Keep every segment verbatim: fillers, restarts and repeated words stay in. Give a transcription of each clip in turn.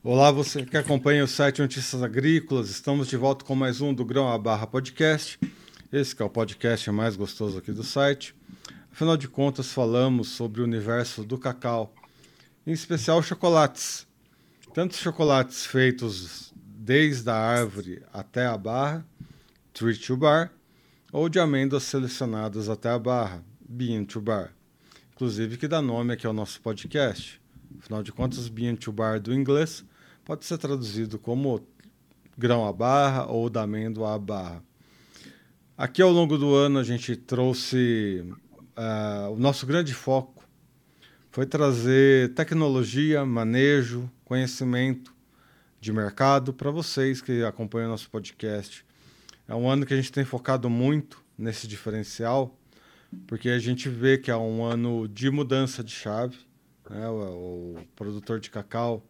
Olá, você que acompanha o site Notícias Agrícolas, estamos de volta com mais um do Grão a Barra Podcast. Esse que é o podcast mais gostoso aqui do site. Afinal de contas, falamos sobre o universo do cacau, em especial chocolates. Tanto chocolates feitos desde a árvore até a barra, tree to bar, ou de amêndoas selecionadas até a barra, bean to bar. Inclusive que dá nome aqui ao nosso podcast. Afinal de contas, bean to bar do inglês pode ser traduzido como grão à barra ou da amêndoa à barra. Aqui ao longo do ano a gente trouxe uh, o nosso grande foco foi trazer tecnologia, manejo, conhecimento de mercado para vocês que acompanham nosso podcast. É um ano que a gente tem focado muito nesse diferencial, porque a gente vê que é um ano de mudança de chave, né? O, o produtor de cacau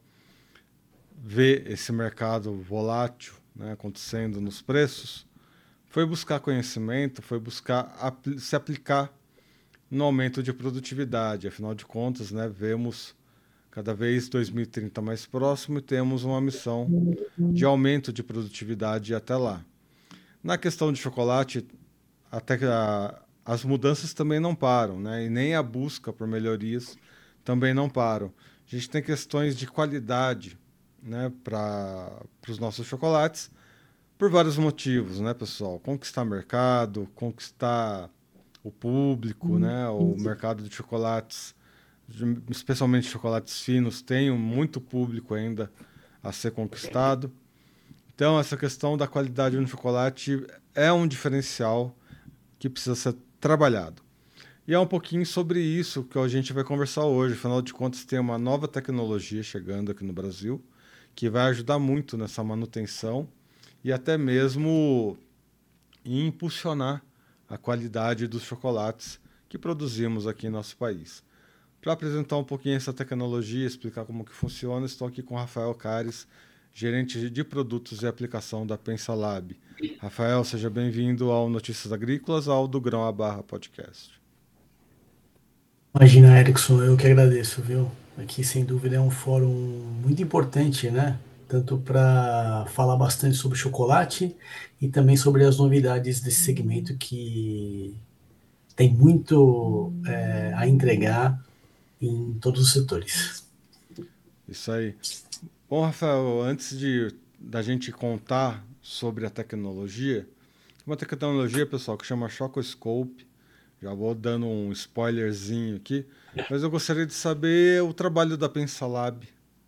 vê esse mercado volátil, né, acontecendo nos preços, foi buscar conhecimento, foi buscar apl- se aplicar no aumento de produtividade. Afinal de contas, né, vemos cada vez dois mil e trinta mais próximo e temos uma missão de aumento de produtividade até lá. Na questão de chocolate, até que a, as mudanças também não param, né, e nem a busca por melhorias também não param. A gente tem questões de qualidade, né, para os nossos chocolates, por vários motivos, né, pessoal? Conquistar mercado, conquistar o público, né? O mercado de chocolates, especialmente chocolates finos, tem muito público ainda a ser conquistado. Então, essa questão da qualidade no chocolate é um diferencial que precisa ser trabalhado. E é um pouquinho sobre isso que a gente vai conversar hoje. Afinal de contas, tem uma nova tecnologia chegando aqui no Brasil que vai ajudar muito nessa manutenção e até mesmo impulsionar a qualidade dos chocolates que produzimos aqui em nosso país. Para apresentar um pouquinho essa tecnologia, explicar como que funciona, estou aqui com Rafael Cares, gerente de produtos e aplicação da Pensalab. Rafael, seja bem-vindo ao Notícias Agrícolas, ao do Grão a Barra Podcast. Imagina, Erickson, eu que agradeço, viu? Aqui, sem dúvida, é um fórum muito importante, né? Tanto para falar bastante sobre chocolate e também sobre as novidades desse segmento que tem muito é, a entregar em todos os setores. Isso aí. Bom, Rafael, antes de da gente contar sobre a tecnologia, uma tecnologia, pessoal, que chama Chocoscope. Já vou dando um spoilerzinho aqui, mas eu gostaria de saber o trabalho da Pensalab.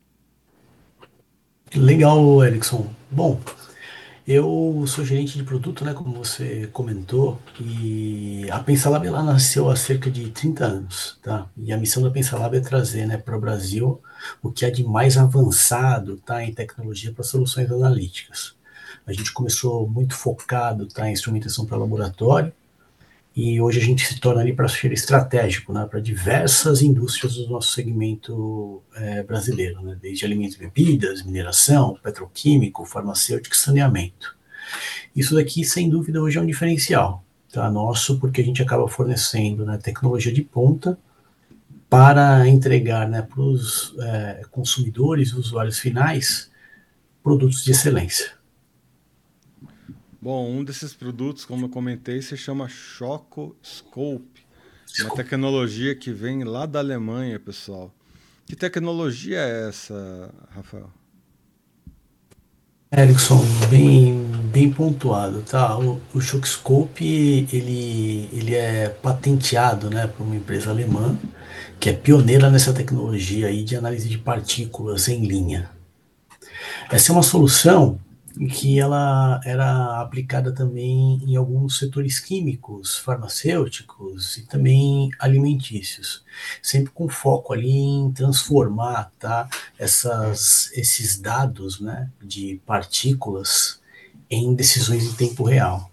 Legal, Erickson. Bom, eu sou gerente de produto, né, como você comentou, e a Pensalab ela nasceu há cerca de trinta anos, tá? E a missão da Pensalab é trazer, né, para o Brasil o que há de mais avançado, tá, em tecnologia para soluções analíticas. A gente começou muito focado, tá, em instrumentação para laboratório, e hoje a gente se torna ali parceiro estratégico, né, para diversas indústrias do nosso segmento é, brasileiro, né, desde alimentos e bebidas, mineração, petroquímico, farmacêutico e saneamento. Isso daqui, sem dúvida, hoje é um diferencial, tá, nosso, porque a gente acaba fornecendo, né, tecnologia de ponta para entregar, né, para os é, consumidores, usuários finais, produtos de excelência. Bom, um desses produtos, como eu comentei, se chama Chocoscope, uma Desculpa. tecnologia que vem lá da Alemanha, pessoal. Que tecnologia é essa, Rafael? Erickson, bem, bem pontuado, tá? O, o Shockscope, ele, ele é patenteado, né, por uma empresa alemã que é pioneira nessa tecnologia aí de análise de partículas em linha. Essa é uma solução que ela era aplicada também em alguns setores químicos, farmacêuticos e também alimentícios, sempre com foco ali em transformar, tá, essas, esses dados, né, de partículas em decisões em tempo real.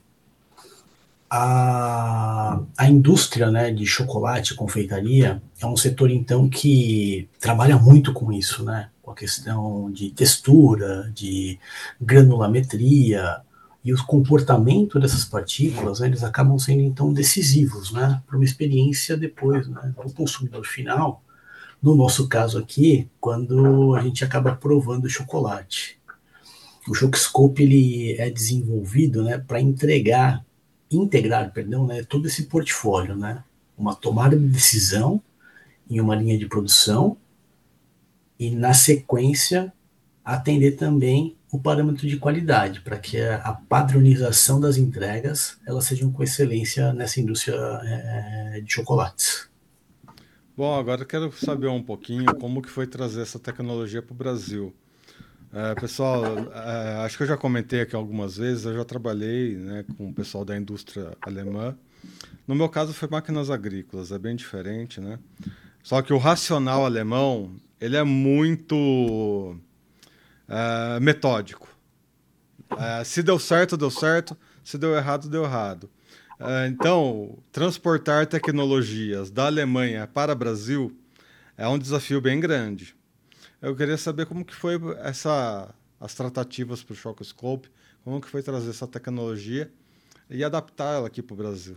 A, a indústria, né, de chocolate e confeitaria é um setor, então, que trabalha muito com isso, né? Com a questão de textura, de granulametria, e o comportamento dessas partículas, né, eles acabam sendo, então, decisivos, né, para uma experiência depois, né, do consumidor final, No nosso caso aqui, quando a gente acaba provando o chocolate. O Chocscope ele é desenvolvido, né, para entregar, integrar, perdão, né, todo esse portfólio, né, uma tomada de decisão em uma linha de produção e na sequência atender também o parâmetro de qualidade para que a, a padronização das entregas elas sejam com excelência nessa indústria é, de chocolates. Bom, agora eu quero saber um pouquinho como que foi trazer essa tecnologia para o Brasil. É, pessoal, é, acho que eu já comentei aqui algumas vezes, eu já trabalhei, né, com o pessoal da indústria alemã. No meu caso foi máquinas agrícolas, é bem diferente, né? Só que o racional alemão, ele é muito é, metódico. É, se deu certo, deu certo. Se deu errado, deu errado. É, então, transportar tecnologias da Alemanha para o Brasil é um desafio bem grande. Eu queria saber como que foi essa, as tratativas para o Chocscope, como que foi trazer essa tecnologia e adaptá-la aqui para o Brasil.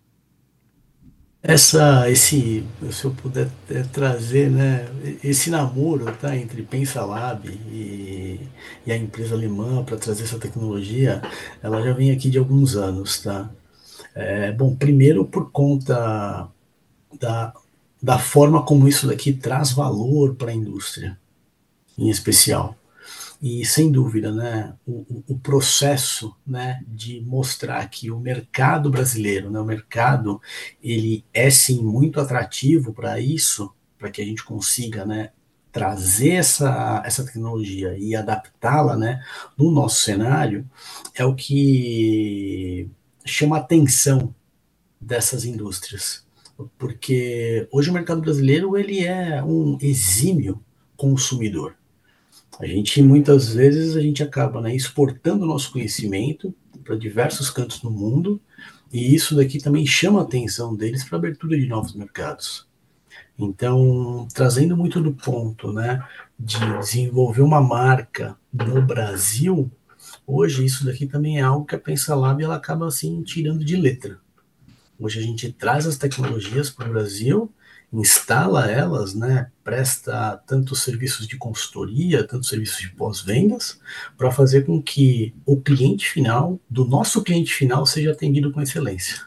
Essa, esse, se eu puder é, trazer, né, esse namoro, tá, entre Pensalab e, e a empresa alemã para trazer essa tecnologia, ela já vem aqui de alguns anos, tá? É, bom, primeiro por conta da, da forma como isso daqui traz valor para a indústria, em especial. E sem dúvida, né, o, o processo, né, de mostrar que o mercado brasileiro, né, o mercado, ele é sim muito atrativo para isso, para que a gente consiga, né, trazer essa, essa tecnologia e adaptá-la, né, no nosso cenário, é o que chama a atenção dessas indústrias. Porque hoje o mercado brasileiro ele é um exímio consumidor. A gente, muitas vezes, a gente acaba, né, exportando o nosso conhecimento para diversos cantos do mundo, e isso daqui também chama a atenção deles para a abertura de novos mercados. Então, trazendo muito do ponto, né, de desenvolver uma marca no Brasil, hoje isso daqui também é algo que a PensaLab ela acaba assim tirando de letra. Hoje a gente traz as tecnologias para o Brasil, instala elas, né, presta tantos serviços de consultoria, tantos serviços de pós-vendas, para fazer com que o cliente final, do nosso cliente final, seja atendido com excelência.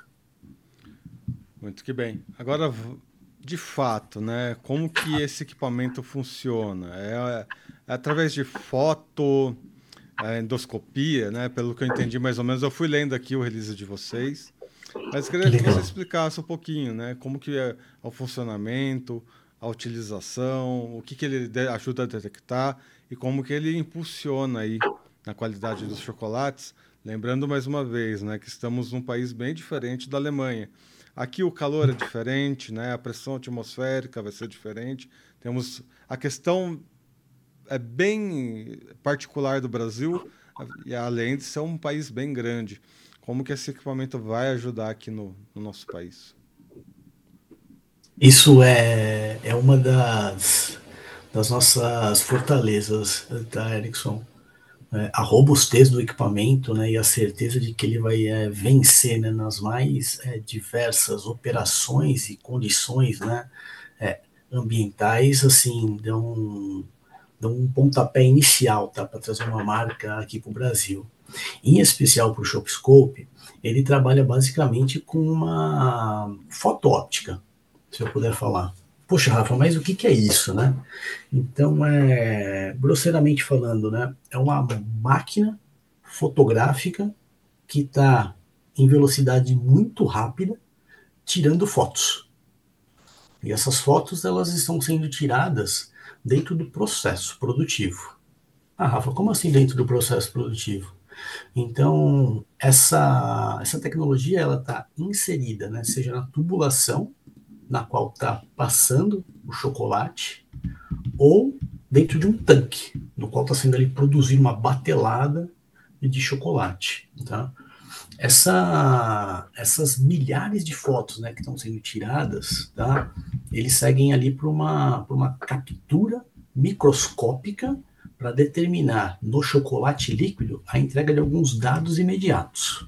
Muito que bem. Agora, de fato, né, como que esse equipamento funciona? É, é através de foto, é, endoscopia, né? Pelo que eu entendi mais ou menos, eu fui lendo aqui o release de vocês. Mas Que queria que você legal. explicasse um pouquinho, né? Como que é o funcionamento, a utilização, o que, que ele de- ajuda a detectar e como que ele impulsiona aí na qualidade dos chocolates. Lembrando mais uma vez, né, que estamos num país bem diferente da Alemanha. Aqui o calor é diferente, né? A pressão atmosférica vai ser diferente. Temos a questão é bem particular do Brasil, e além de ser um país bem grande. Como que esse equipamento vai ajudar aqui no, no nosso país? Isso é, é uma das, das nossas fortalezas, tá, Erickson? É, a robustez do equipamento, né, e a certeza de que ele vai é, vencer, né, nas mais é, diversas operações e condições, né, é, ambientais, assim, dão, dão um pontapé inicial, tá, para trazer uma marca aqui para o Brasil. Em especial para o Shopscope, ele trabalha basicamente com uma foto óptica, se eu puder falar. Poxa, Rafa, mas o que, que é isso, né? Então, é, grosseiramente falando, né, é uma máquina fotográfica que está em velocidade muito rápida, tirando fotos. E essas fotos elas estão sendo tiradas dentro do processo produtivo. Ah, Rafa, como assim dentro do processo produtivo? Então, essa, essa tecnologia ela está inserida, né, seja na tubulação, na qual está passando o chocolate, ou dentro de um tanque, no qual está sendo ali produzir uma batelada de chocolate. Tá? Essa, essas milhares de fotos, né, que estão sendo tiradas, tá? Eles seguem ali para uma, por uma captura microscópica para determinar no chocolate líquido a entrega de alguns dados imediatos.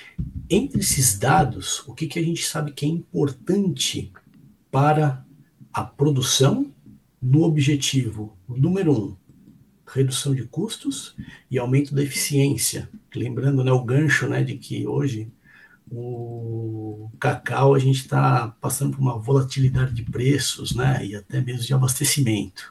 Entre esses dados, o que, que a gente sabe que é importante para a produção no objetivo número um, redução de custos e aumento da eficiência. Lembrando, né, o gancho, né, de que hoje o cacau a gente está passando por uma volatilidade de preços, né, e até mesmo de abastecimento.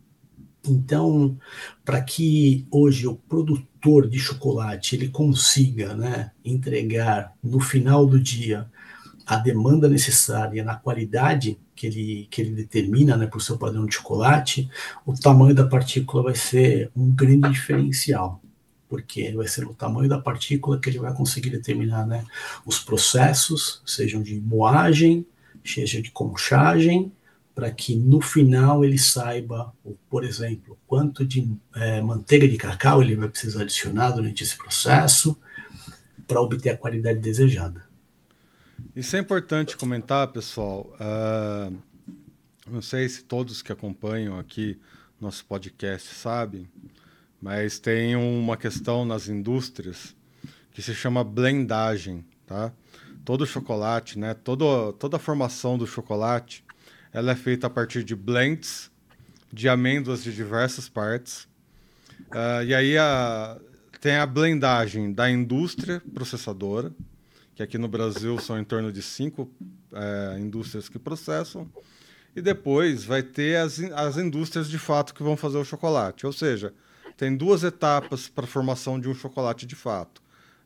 Então, para que hoje o produtor de chocolate ele consiga, né, entregar no final do dia a demanda necessária na qualidade que ele, que ele determina, né, por seu padrão de chocolate, o tamanho da partícula vai ser um grande diferencial, porque vai ser no tamanho da partícula que ele vai conseguir determinar, né, os processos, sejam de moagem, seja de conchagem, para que no final ele saiba, por exemplo, quanto de é, manteiga de cacau ele vai precisar adicionar durante esse processo para obter a qualidade desejada. Isso é importante comentar, pessoal. Uh, não sei se todos que acompanham aqui nosso podcast sabem, mas tem uma questão nas indústrias que se chama blendagem, tá? Todo chocolate, né? Todo, toda a formação do chocolate, ela é feita a partir de blends de amêndoas de diversas partes. Uh, e aí a, tem a blendagem da indústria processadora, que aqui no Brasil são em torno de cinco é, indústrias que processam, e depois vai ter as, as indústrias de fato que vão fazer o chocolate. Ou seja, tem duas etapas para a formação de um chocolate de fato.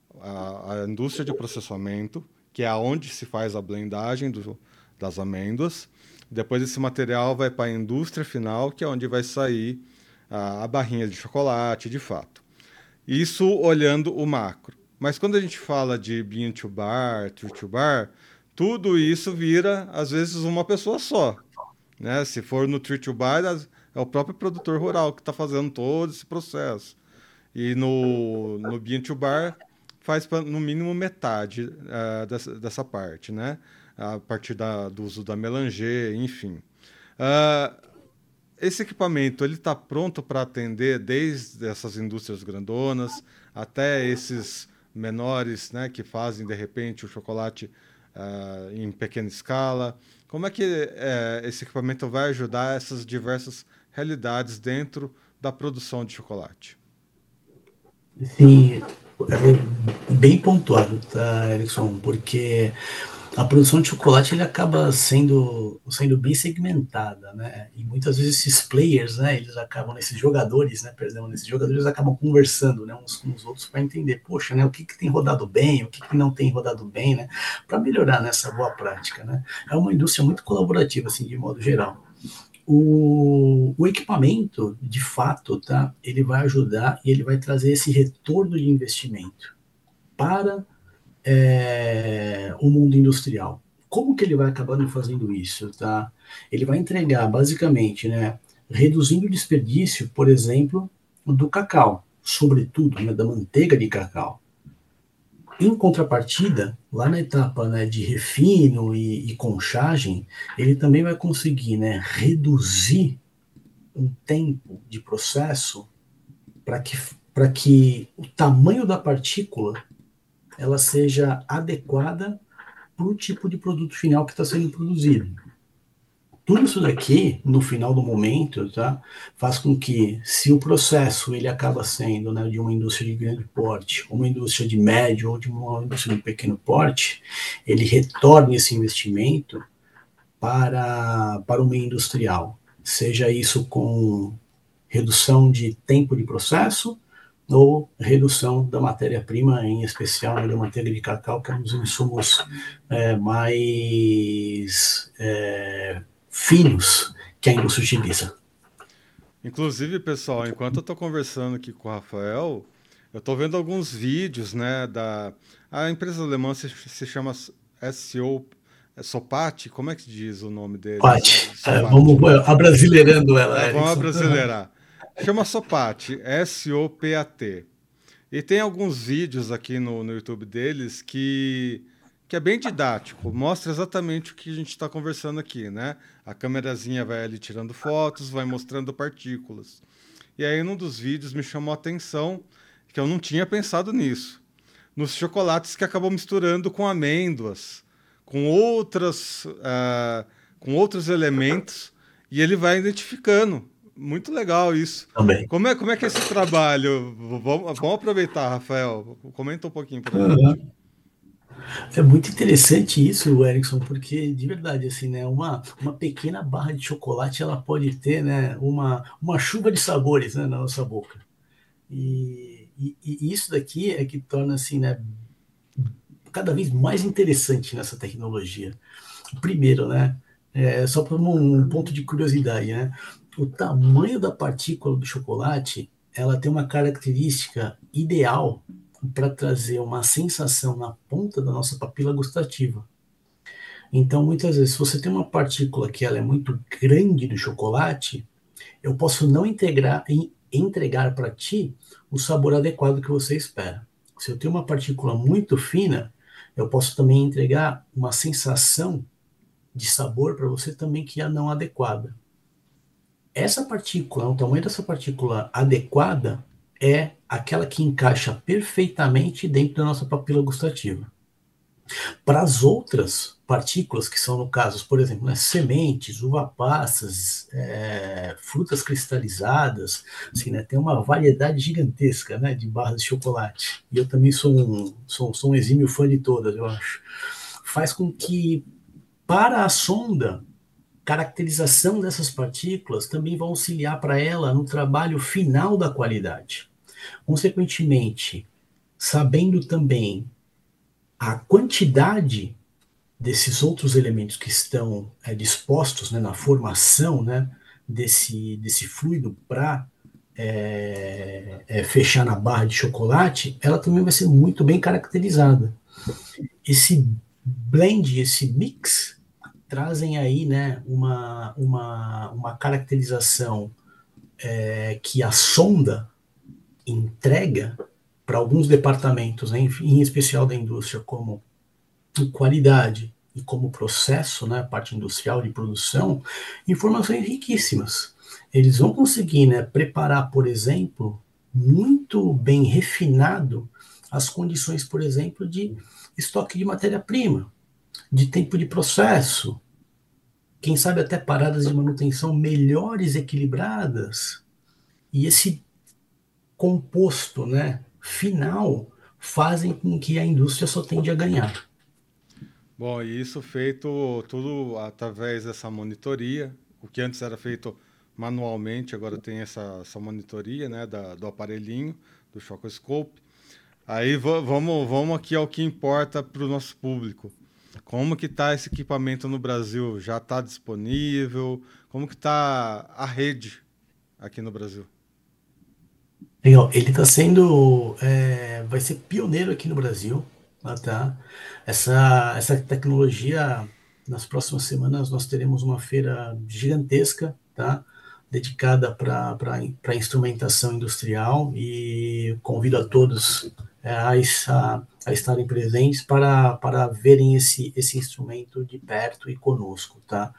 A, a indústria de processamento, que é onde se faz a blendagem do, das amêndoas. Depois esse material vai para a indústria final, que é onde vai sair a, a barrinha de chocolate de fato. Isso olhando o macro. Mas quando a gente fala de bean to bar, tree to bar, tudo isso vira, às vezes, uma pessoa só. Né? Se for no tree to bar, é o próprio produtor rural que está fazendo todo esse processo. E no, no bean to bar, faz no mínimo metade uh, dessa, dessa parte, né? A partir da, do uso da melanger, enfim. Uh, esse equipamento ele está pronto para atender desde essas indústrias grandonas até esses menores, né, que fazem de repente o chocolate uh, em pequena escala. Como é que uh, esse equipamento vai ajudar essas diversas realidades dentro da produção de chocolate? Sim, é bem pontuado, tá, Erickson? Porque a produção de chocolate ele acaba sendo, sendo bem segmentada, né? E muitas vezes esses players, né, eles acabam, esses jogadores, né, perdão, esses jogadores acabam conversando, né, uns com os outros para entender, poxa, né, o que, que tem rodado bem, o que, que não tem rodado bem, né, para melhorar nessa boa prática, né? É uma indústria muito colaborativa, assim, de modo geral. O, o equipamento, de fato, tá, ele vai ajudar e ele vai trazer esse retorno de investimento para é, o mundo industrial. Como que ele vai acabando fazendo isso? Tá? Ele vai entregar, basicamente, né, reduzindo o desperdício, por exemplo, do cacau, sobretudo né, da manteiga de cacau. Em contrapartida, lá na etapa né, de refino e, e conchagem, ele também vai conseguir né, reduzir um tempo de processo para que, para que o tamanho da partícula ela seja adequada para o tipo de produto final que está sendo produzido. Tudo isso daqui, no final do momento, tá, faz com que, se o processo ele acaba sendo né, de uma indústria de grande porte, uma indústria de médio ou de uma indústria de pequeno porte, ele retorne esse investimento para, para o meio industrial. Seja isso com redução de tempo de processo ou redução da matéria-prima, em especial né, da manteiga de cacau, que é um dos insumos é, mais é, finos que a indústria utiliza. Inclusive, pessoal, enquanto eu estou conversando aqui com o Rafael, eu estou vendo alguns vídeos, né, da... A empresa alemã se, se chama S O Sopati, como é que diz o nome deles? Sopati, é, vamos abrasileirando ela. É, vamos abrasileirar. Chama Sopati, S O P A T. E tem alguns vídeos aqui no, no YouTube deles que, que é bem didático, mostra exatamente o que a gente está conversando aqui, né? A câmerazinha vai ali tirando fotos, vai mostrando partículas. E aí, num dos vídeos, me chamou a atenção que eu não tinha pensado nisso. Nos chocolates que acabam misturando com amêndoas, com outras, uh, com outros elementos e ele vai identificando. Muito legal isso. Também. Como é, como é que é esse trabalho? Vamos, vamos aproveitar, Rafael. Comenta um pouquinho para gente. Uhum. É muito interessante isso, Erickson, porque de verdade, assim, né, uma, uma pequena barra de chocolate, ela pode ter, né, uma, uma chuva de sabores, né, na nossa boca. E, e, e isso daqui é que torna, assim, né, cada vez mais interessante nessa tecnologia. Primeiro, né, é, só por um, um ponto de curiosidade, né, o tamanho da partícula do chocolate, ela tem uma característica ideal para trazer uma sensação na ponta da nossa papila gustativa. Então, muitas vezes, se você tem uma partícula que ela é muito grande do chocolate, eu posso não integrar, em, entregar para ti o sabor adequado que você espera. Se eu tenho uma partícula muito fina, eu posso também entregar uma sensação de sabor para você também que é não adequada. Essa partícula, o tamanho dessa partícula adequada é aquela que encaixa perfeitamente dentro da nossa papila gustativa. Para as outras partículas, que são, no caso, por exemplo, né, sementes, uva passas, é, frutas cristalizadas, assim, né, tem uma variedade gigantesca, né, de barras de chocolate. E eu também sou um, sou, sou um exímio fã de todas, eu acho. Faz com que, para a sonda, caracterização dessas partículas também vai auxiliar para ela no trabalho final da qualidade. Consequentemente, sabendo também a quantidade desses outros elementos que estão é, dispostos, né, na formação, né, desse, desse fluido para é, é, fechar na barra de chocolate, ela também vai ser muito bem caracterizada. Esse blend, esse mix, trazem aí, né, uma, uma, uma caracterização é, que a sonda entrega para alguns departamentos, né, em especial da indústria, como qualidade e como processo, né, parte industrial de produção, informações riquíssimas. Eles vão conseguir, né, preparar, por exemplo, muito bem refinado as condições, por exemplo, de estoque de matéria-prima, de tempo de processo, quem sabe até paradas de manutenção melhores equilibradas, e esse composto, né, final fazem com que a indústria só tende a ganhar. Bom, e isso feito tudo através dessa monitoria, o que antes era feito manualmente, agora tem essa, essa monitoria, né, da, do aparelhinho, do Chocoscope. Aí vamos, vamos aqui ao que importa para o nosso público. Como que está esse equipamento no Brasil? Já está disponível? Como que está a rede aqui no Brasil? Legal, ele está sendo, é, vai ser pioneiro aqui no Brasil, tá? Essa, essa tecnologia, nas próximas semanas nós teremos uma feira gigantesca, tá? Dedicada para para instrumentação industrial e convido a todos é, a, a, a estarem presentes para, para verem esse, esse instrumento de perto e conosco, tá?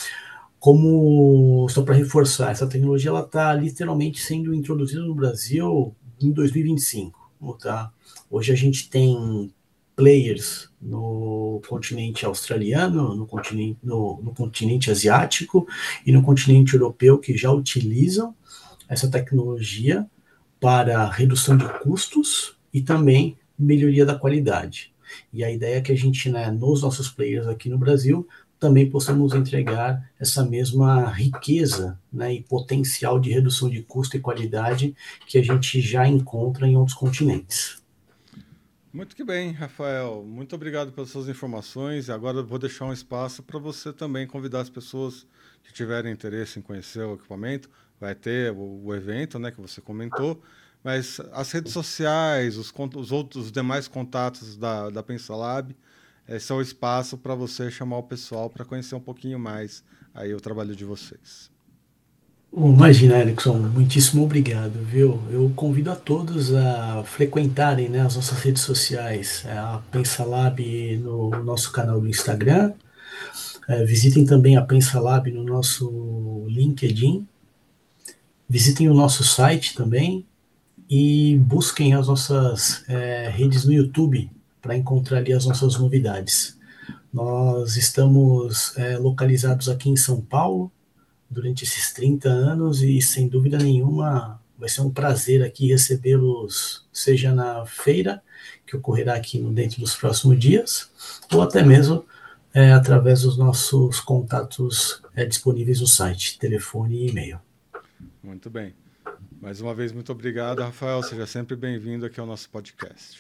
Como, só para reforçar, essa tecnologia ela está literalmente sendo introduzida no Brasil em dois mil e vinte e cinco. Tá? Hoje a gente tem players no continente australiano, no continente, no, no continente asiático e no continente europeu que já utilizam essa tecnologia para redução de custos e também melhoria da qualidade. E a ideia é que a gente, né, nos nossos players aqui no Brasil, também possamos entregar essa mesma riqueza, né, e potencial de redução de custo e qualidade que a gente já encontra em outros continentes. Muito que bem, Rafael. Muito obrigado pelas suas informações. E agora eu vou deixar um espaço para você também convidar as pessoas que tiverem interesse em conhecer o equipamento. Vai ter o, o evento, né, que você comentou, mas as redes sociais, os, os outros os demais contatos da, da PensaLab, esse é o espaço para você chamar o pessoal para conhecer um pouquinho mais aí o trabalho de vocês. Imagina, Erickson, muitíssimo obrigado, viu? Eu convido a todos a frequentarem, né, as nossas redes sociais, a PensaLab no nosso canal do Instagram, é, visitem também a PensaLab no nosso LinkedIn, visitem o nosso site também e busquem as nossas é, redes no YouTube para encontrar ali as nossas novidades. Nós estamos é, localizados aqui em São Paulo durante esses trinta anos e, sem dúvida nenhuma, vai ser um prazer aqui recebê-los, seja na feira, que ocorrerá aqui no, dentro dos próximos dias, ou até mesmo é, através dos nossos contatos é, disponíveis no site, telefone e e-mail. Muito bem. Mais uma vez, muito obrigado, Rafael. Seja sempre bem-vindo aqui ao nosso podcast.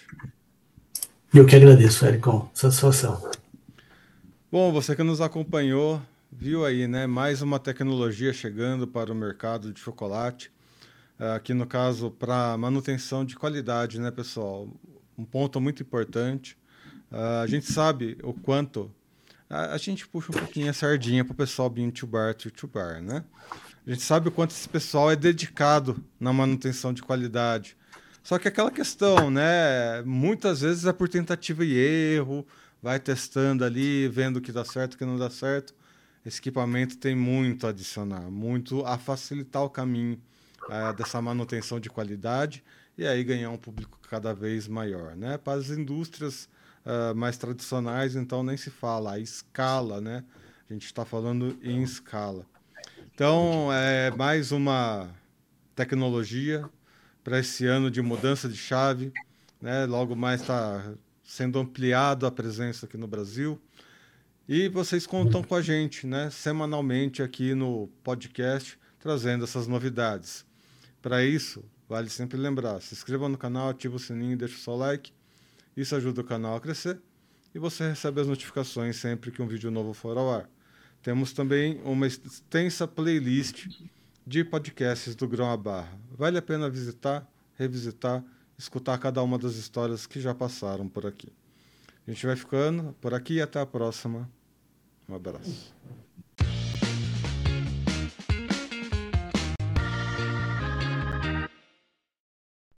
Eu que agradeço, Ericon. Satisfação. Bom, você que nos acompanhou, viu aí, né? Mais uma tecnologia chegando para o mercado de chocolate. Aqui, no caso, para manutenção de qualidade, né, pessoal? Um ponto muito importante. Uh, a gente sabe o quanto... A, a gente puxa um pouquinho a sardinha para o pessoal bean to bar, to, to bar, né? A gente sabe o quanto esse pessoal é dedicado na manutenção de qualidade. Só que aquela questão, né? Muitas vezes é por tentativa e erro, vai testando ali, vendo o que dá certo, o que não dá certo. Esse equipamento tem muito a adicionar, muito a facilitar o caminho uh, dessa manutenção de qualidade e aí ganhar um público cada vez maior, né? Para as indústrias uh, mais tradicionais, então nem se fala, a escala, né? A gente está falando em escala. Então, é mais uma tecnologia para esse ano de mudança de chave, né? Logo mais está sendo ampliado a presença aqui no Brasil. E vocês contam com a gente, né? Semanalmente aqui no podcast, trazendo essas novidades. Para isso, vale sempre lembrar, se inscreva no canal, ativa o sininho e deixa o seu like. Isso ajuda o canal a crescer e você recebe as notificações sempre que um vídeo novo for ao ar. Temos também uma extensa playlist de podcasts do Grão à Barra. Vale a pena visitar, revisitar, escutar cada uma das histórias que já passaram por aqui. A gente vai ficando por aqui e até a próxima. Um abraço.